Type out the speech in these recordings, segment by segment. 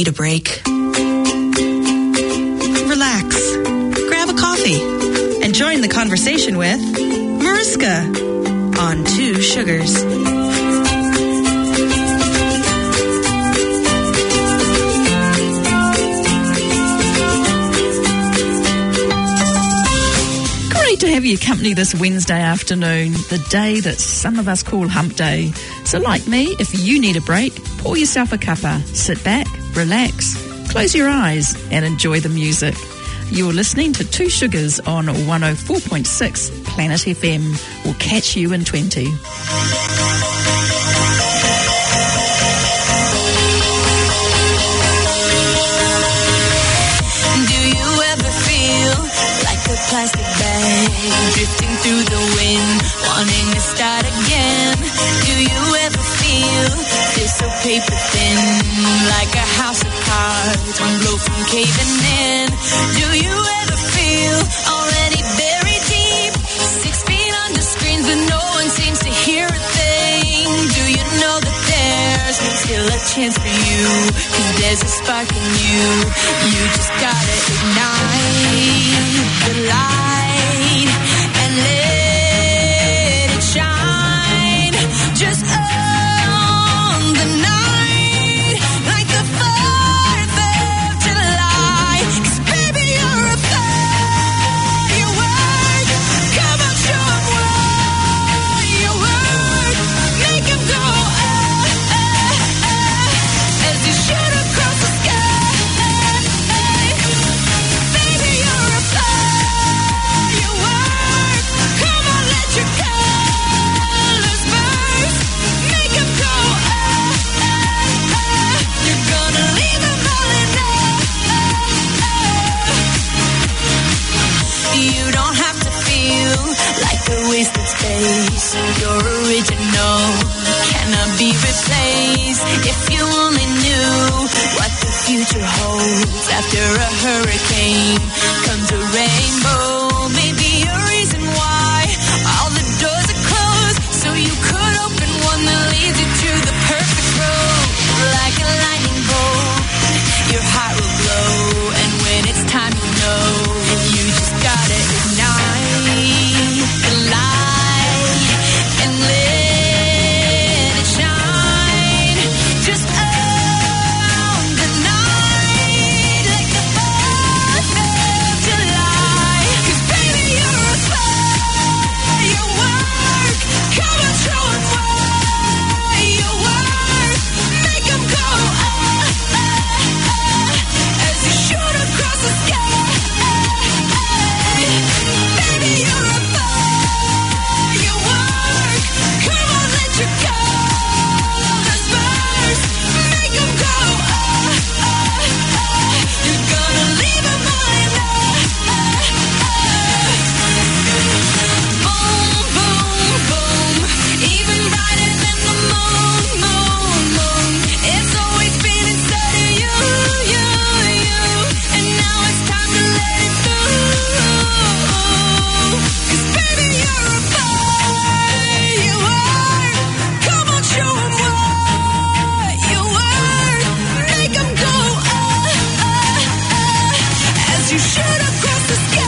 need a break, relax, grab a coffee, and join the conversation with Mariska on Two Sugars. To have your company this Wednesday afternoon, the day that some of us call hump day. So like me, if you need a break, pour yourself a cuppa, sit back, relax, close your eyes and enjoy the music. You're listening to Two Sugars on 104.6 Planet FM. We'll catch you in 20. Plastic bag drifting through the wind, wanting to start again. Do you ever feel so paper thin, like a house of cards, one blow from caving in? Do you ever feel already buried deep, 6 feet under screens but no one seems to hear a thing? Do you know that there's still a chance for you, 'cause there's a spark in you, you just gotta ignite the light and let it shine just on the night, like the 4th of July. 'Cause baby, you're a firework. Come on, show 'em what you work. Make 'em go as you shoot across the sky. Baby, you're a firework. Come on, let your colors burst. Make 'em go You're gonna leave 'em all in You don't have to feel like a wasted space. Your original cannot be replaced. If you only knew what the future holds, after a hurricane comes a rainbow. Maybe a reason why all the doors are closed, so you could open one that leads you to the perfect road. Like a lightning bolt, your heart will glow, and when it's time you know, you just gotta ignite the light and let it shine just on the night, like the 4th of July. 'Cause baby, you're a firework. Come on, show 'em what you work. Make 'em go as you shoot across the sky. Baby, you're a firework. Come on, let your colors burst. Make 'em go You're gonna leave 'em all in Boom, boom, boom. Even brighter than the moon, moon, moon. It's always been inside of you, you, you. And now it's time to let it through. 'Cause baby, you're a firework. Come on, show 'em what you work. Make 'em go as you shoot across the sky.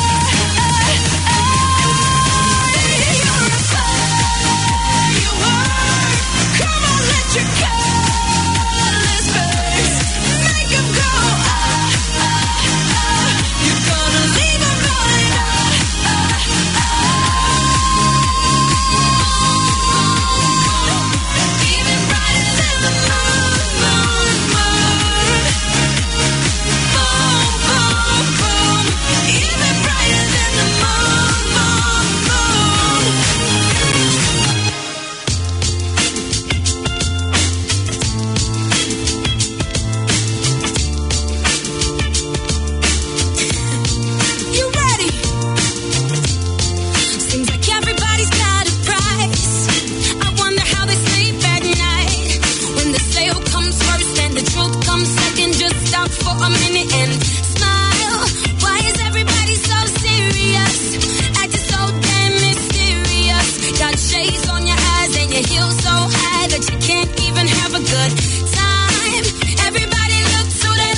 You're a firework. Come on, let your colors burst. Make 'em go You're gonna leave 'em all in Even brighter than the moon, moon, moon. Boom, boom, boom. Even brighter than the moon, moon, moon. You ready? Seems like everybody's got a price. I wonder how they sleep at night. When the sale comes first and the truth comes second, just stop for a minute and smile. Why is everybody so serious? Acting so damn mysterious. Got shades on your eyes and your heels so high that you can't even have a good time. Everybody looks so damn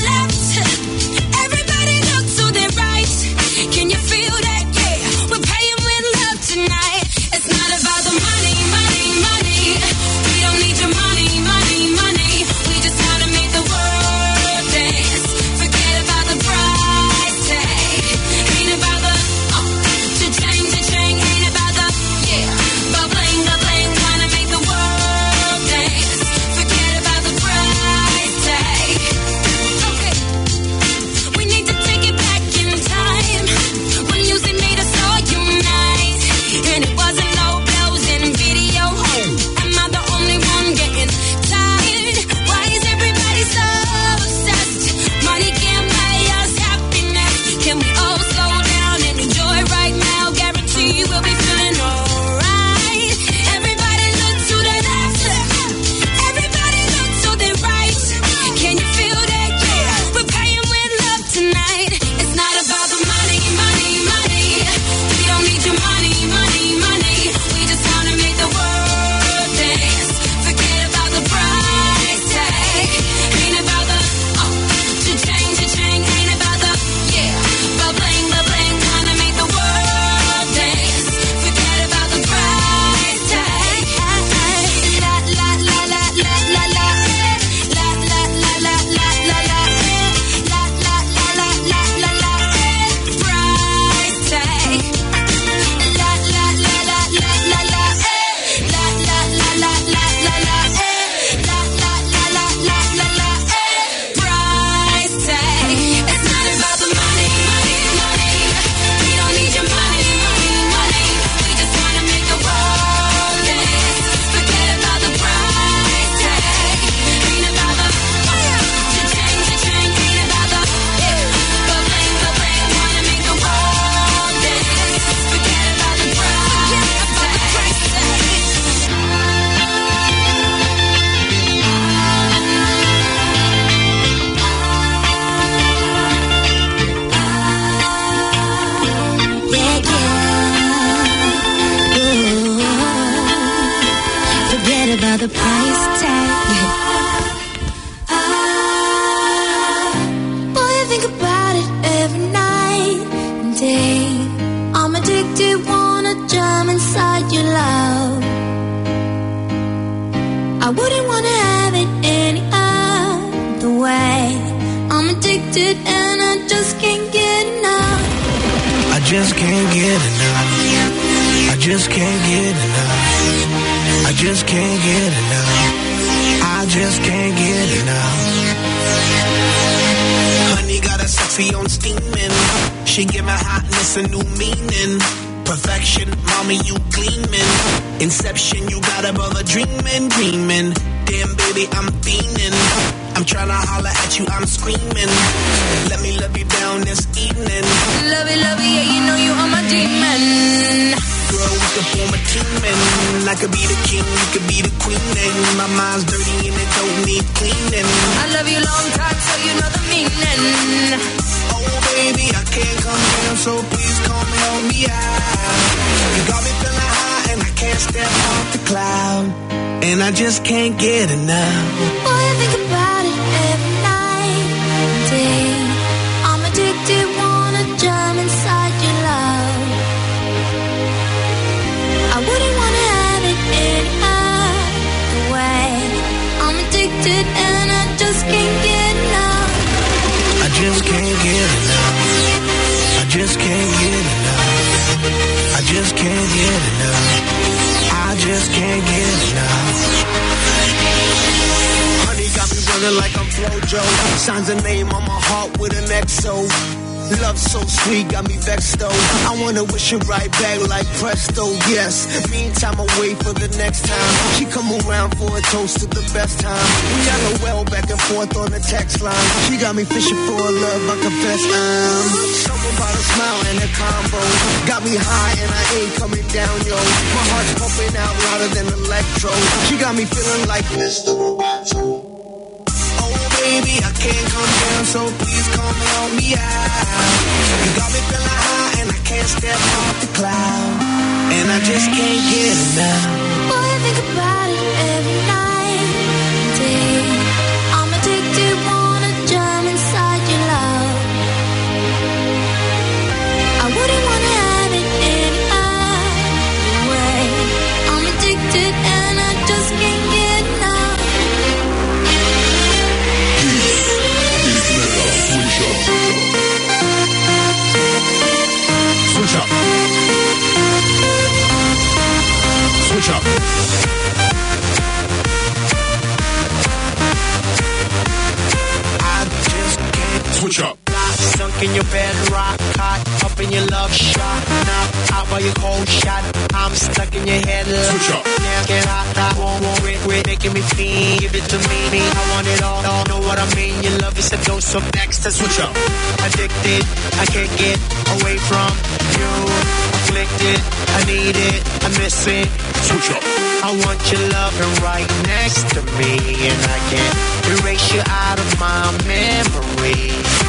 a price tag. Boy, I think about it every night and day. I'm addicted, wanna jump inside your love. I wouldn't wanna have it any other way. I'm addicted and I just can't get enough. I just can't get enough. I just can't get enough. I just can't get enough. I just can't get enough. Honey got a sexy on steaming. She give my hotness a new meaning. Perfection, mommy, you gleaming. Inception, you got a brother dreaming, dreaming. Damn, baby, I'm fiending. I'm tryna holler at you, I'm screaming. Let me love you down this evening. Love it, yeah, you know you are my demon. Girl, we could form a team and I could be the king, you could be the queen. And my mind's dirty and it don't need cleaning. I love you long time, so you know the meaning. Oh, baby, I can't come down, so please come help me out. You got me feeling high and I can't step off the cloud. And I just can't get enough. Boy, I think about it every night and day. I'm addicted, wanna jump inside your love. I wouldn't wanna have it any other way. I'm addicted and I just can't get enough. I just can't get enough. I just can't get enough. I just can't get enough. I just can't get enough. Honey got me running like I'm Flojo. Signs a name on my heart with an XO. Love so sweet, got me vexed though. I wanna wish it right back like presto, yes. Meantime, I wait for the next time. She come around for a toast to the best time. We LOL back and forth on the text line. She got me fishing for a love, I confess I'm something about a smile and a combo. Got me high and I ain't coming down, yo. My heart's pumping out louder than electro. She got me feeling like Mr. Roboto. Baby, I can't come down, so please come help me out. You got me feeling high and I can't step off the cloud. And I just can't get enough. Boy, I think about it every night and day. I'm addicted, wanna jump inside your love. I wouldn't wanna have it any other way. I'm addicted and I just can't get enough. Switch up. Switch up. I just can't switch up. Sunk in your bed, rock hot, up in your love shot. Now out by your cold shot, I'm stuck in your head. Switch up. Now get hot, I won't quit, making me feel. Give it to me, I want it all. Know what I mean? Your love is a dose of next. Switch up. Addicted, I can't get away from you. Afflicted, I need it, I miss it. Switch up. I want your loving right next to me, and I can't erase you out of my memory.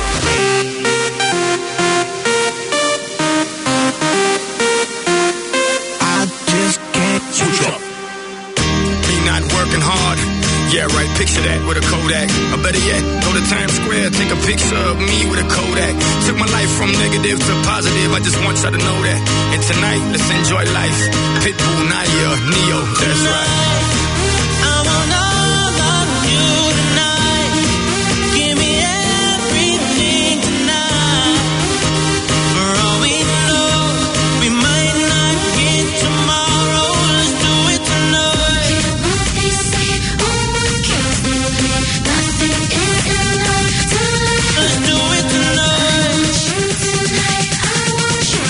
I just can't switch up. Me not working hard. Yeah, right, picture that with a Kodak. Or better yet, go to Times Square, take a picture of me with a Kodak. Took my life from negative to positive, I just want y'all to know that. And tonight, let's enjoy life. Pitbull, Naya, Neo, that's right. I want all of you tonight. Give me everything tonight. For all we know, we might not get tomorrow. Let's do it tonight. They say, oh my God, nothing is enough tonight. Let's do it tonight. I want you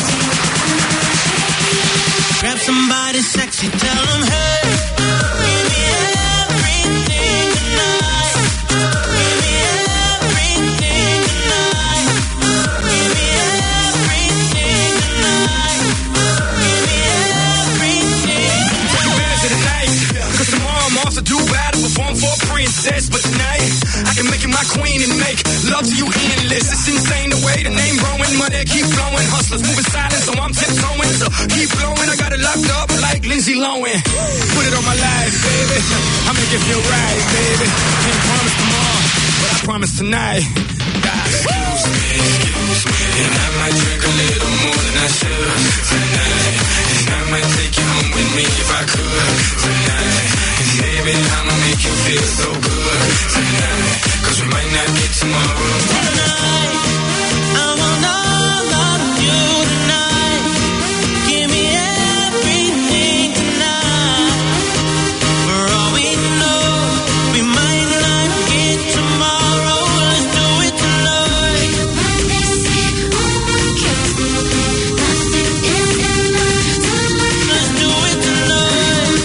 tonight. Grab somebody sexy, tell them, hey, give me everything tonight. Give me everything tonight. Give me everything tonight. Give me everything. Take advantage of the night, cause tomorrow I'm off to Dubai to perform for a princess. But tonight, I can make you my queen and make love to you endless. It's insane the way the name growing, money keep flowing. Hustlers moving silent, so I'm tiptoeing. So keep blowing, I got it locked up like Lindsay Lindsay Lohan. Put it on my life, baby. I'll make it feel right, baby. Can't promise tomorrow, but I promise tonight. Excuse me, and I might drink a little more than I should tonight. And I might take you home with me if I could tonight. And baby, I'ma make you feel so good tonight. 'Cause we might not get tomorrow. Tonight, I want all of you tonight. Give me everything tonight. For all we know, we might not get tomorrow. Let's do it tonight. Let's do it tonight.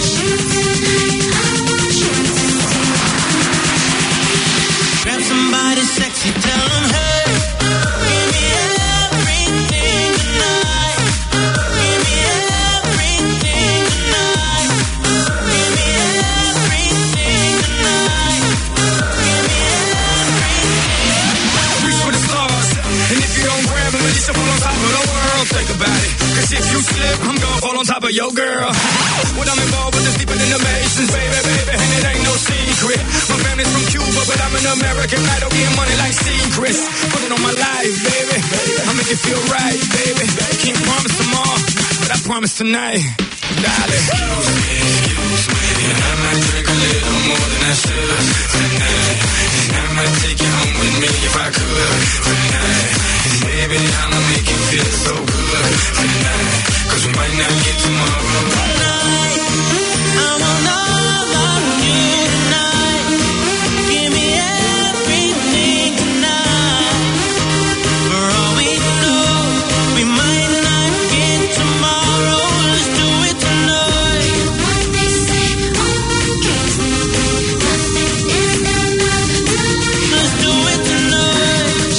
Grab somebody sexy, tell them, hey, give me everything tonight. Give me everything tonight. Give me everything tonight. Give me everything. Reach for the stars, and if you don't grab them, you should fall on top of the world. Think about it, 'cause if you slip, I'm gonna fall on top of your girl. When I'm involved with this deeper than the Masons, baby, baby, and it ain't no secret. My family's from Cuba, but I'm an American. I don't get money like secrets. Put it on my life, baby. I'll make it feel right, baby. Can't promise tomorrow, but I promise tonight. Darling. Excuse me, and I might drink a little more than I should tonight. And I might take you home with me if I could tonight. And baby, I'ma make you feel so good tonight. 'Cause we might not get tomorrow. Tonight, I want all of you tonight. Give me everything tonight. For all we know, we might not get tomorrow. Let's do it tonight. What they say, let's do it tonight.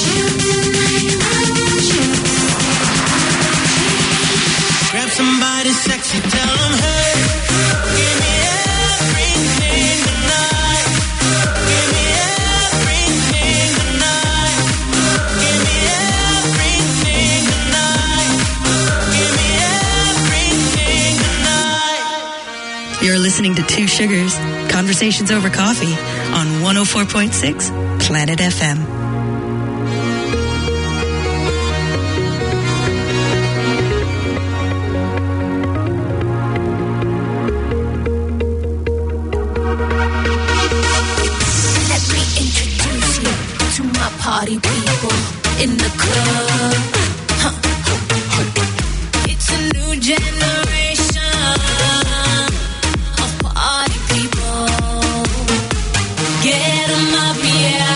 Grab somebody sexy, tell them, hey, give me everything tonight. Give me everything tonight. Give me everything tonight. Give me everything tonight. You're listening to Two Sugars, Conversations Over Coffee on 104.6 Planet FM. Let me introduce you to my party people in the club. Huh. It's a new generation of party people. Get 'em up, yeah.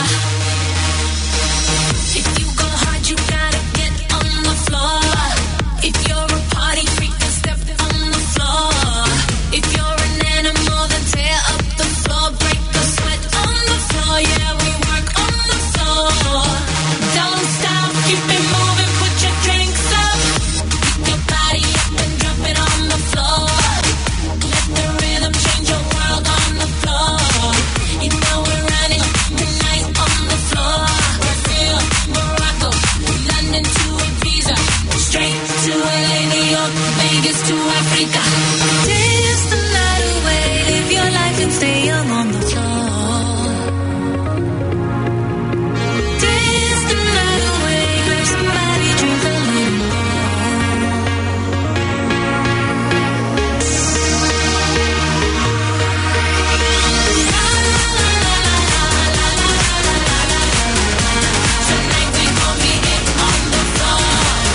If you go hard, you gotta get on the floor. If you're a party freak, then step on the floor. If you're an animal, then tear up the floor. Break the sweat on the floor, yeah, we work on the floor. Don't stop, keep it moving, put your drinks up. Pick your body up and drop it on the floor. Let the rhythm change your world on the floor. You know we're running the night on the floor. Brazil, Morocco, London to Ibiza, straight to LA, New York, Vegas to Africa. Dance the night away, live your life and stay young on the floor. Dance the night away, grab somebody, drink a little more. Tonight we gon' be it on the floor.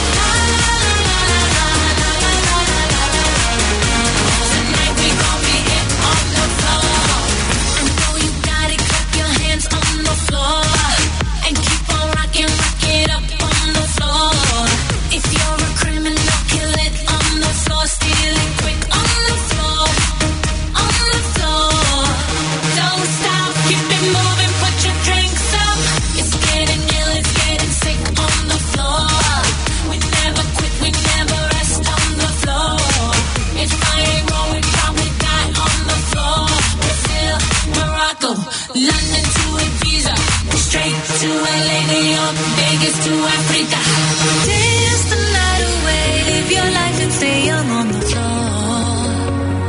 Tonight we gon' be it on the floor. I know you got it, clap your hands on the floor. And keep on rocking, rock it up on the floor. If you're a criminal, kill it on the floor. Steal it quick on the floor. On the floor. Don't stop, keep it moving, put your drinks up. It's getting ill, it's getting sick on the floor. We never quit, we never rest on the floor. If I ain't wrong, we probably die on the floor. Brazil, Morocco, London to Ibiza, straight to LA, New York, Vegas to Africa. Dance the night away, live your life and stay young on the floor.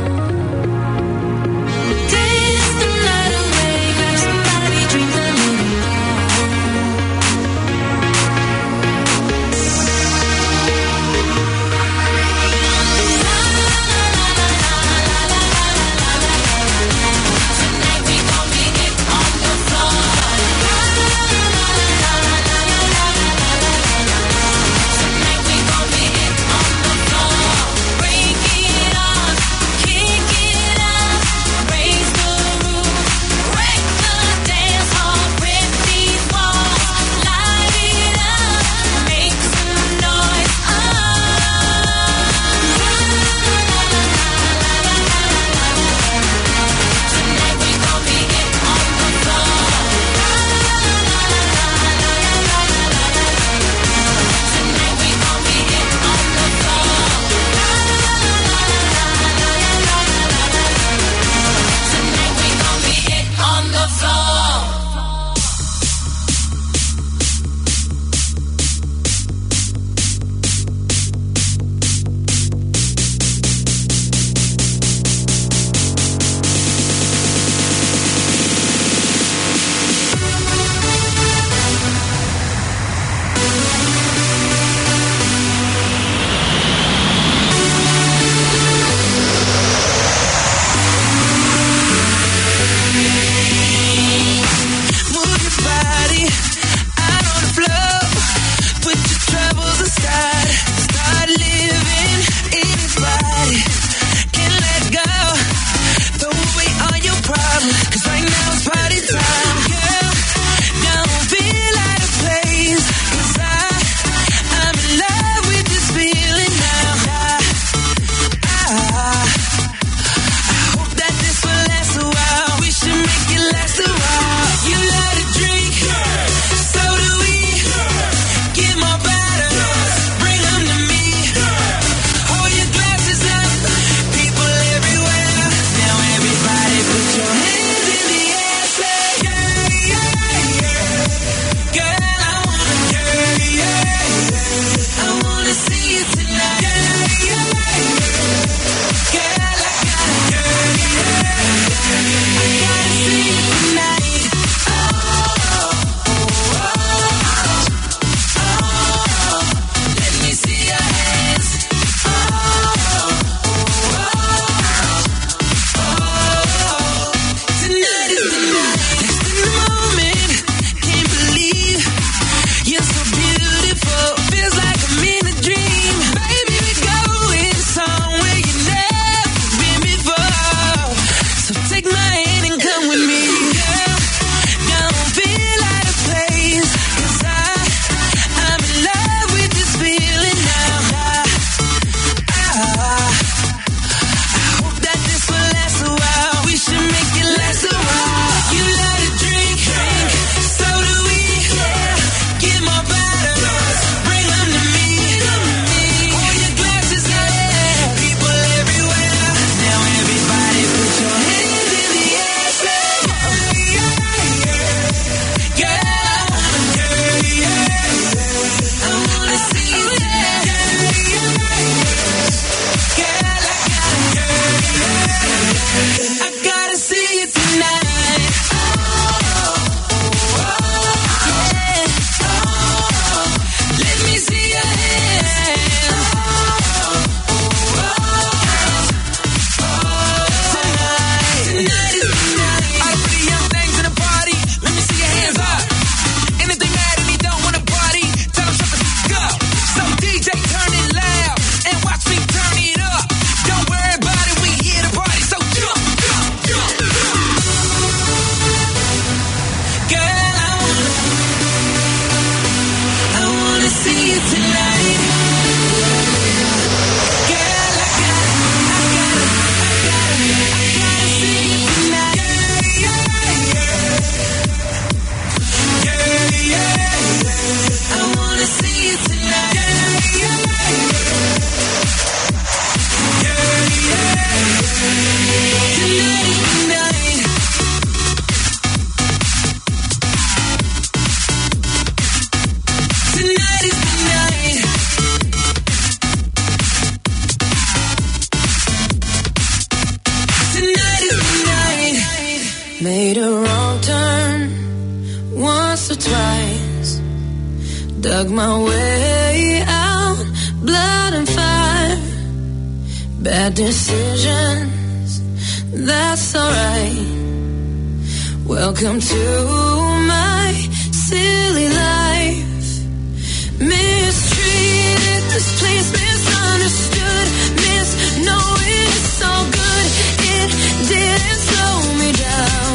Made a wrong turn once or twice. Dug my way out, blood and fire. Bad decisions, that's alright. Welcome to my silly life. Mistreated, misplaced, misunderstood. Knowing it's all good, it didn't slow me down.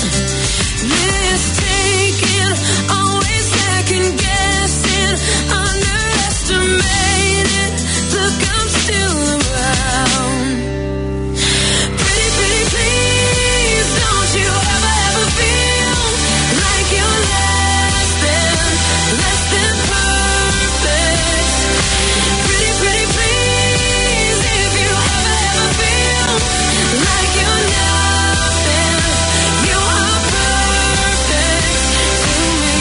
Mistaken, always second guessing, underestimated. Look, I'm still around. Pretty, pretty, please, don't you ever feel like you're less than perfect. Pretty, pretty, please, if you ever feel like you're nothing, you are perfect to me.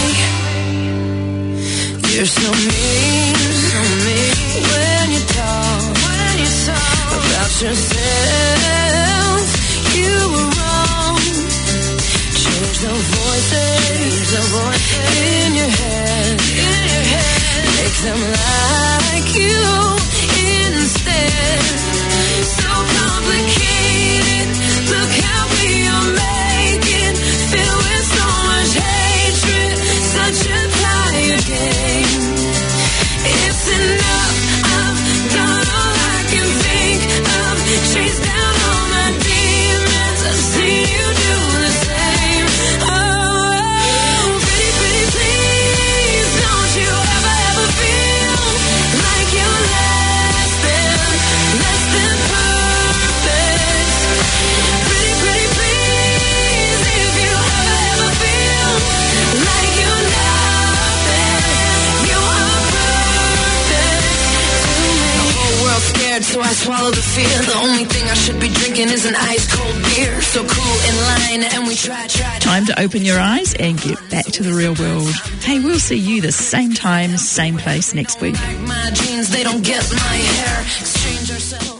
You're so mean when you talk about yourself. You were wrong. Change the voices in your head. Make them like you instead. So complicated. Look how we are making. Filled with so much hatred. Such a tired game. It's enough. I've done all I can think of. Chase down all my demons. I've seen you do the same. Oh, pretty, pretty, please, don't you ever feel like you're less than perfect. Pretty, pretty, please, if you ever feel like you're nothing, you are perfect to me. The whole world's scared, so I swallow the fear. The only thing I should be drinking is an ice cold beer. So cool in line, and we try. Time to open your eyes and get back to the real world. Hey, we'll see you the same time, same place next week. My jeans, they don't get my hair. Exchange ourselves.